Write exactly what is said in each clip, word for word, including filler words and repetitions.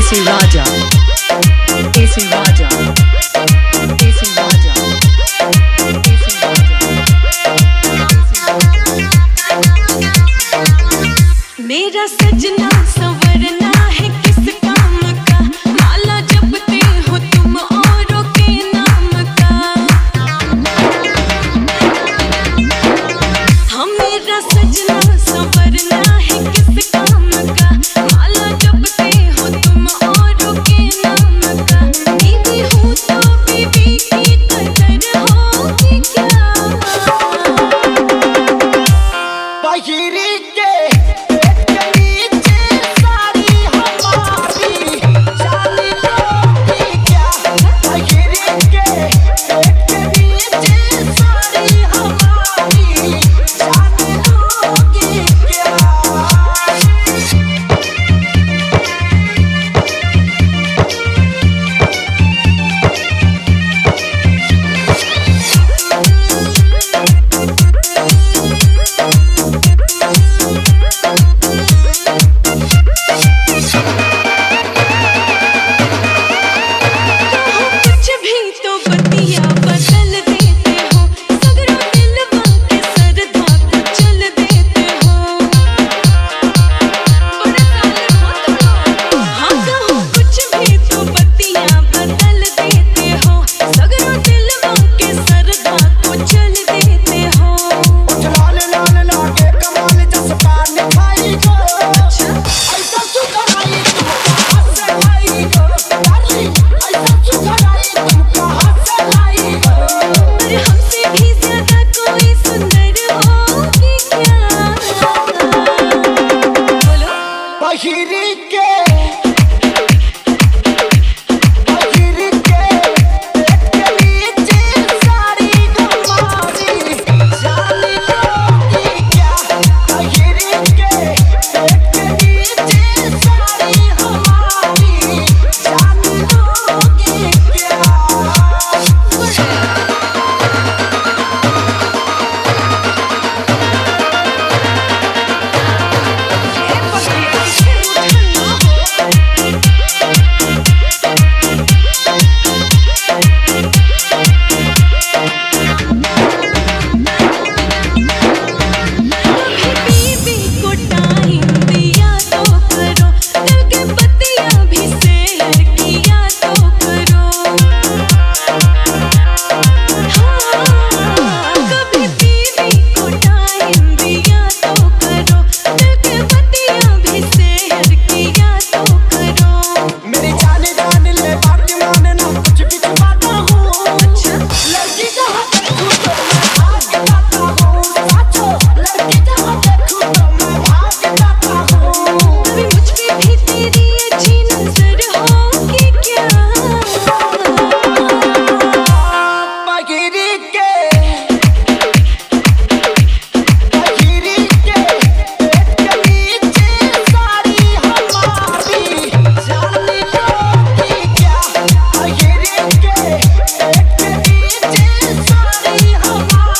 Desi Raja, Desi Raja, Desi Raja, Desi Raja. मेरा सजना संवरना है किस काम का, माला जपते हो तुम औरों के नाम का। हाँ मेरा सजना संवरना है किस काम का, माला जपते हो तुम औरों के नाम का। बीवी हूँ तो बीवी की कदर होगी क्या? बाहिरी के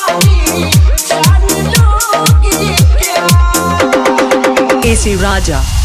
Desi Raja.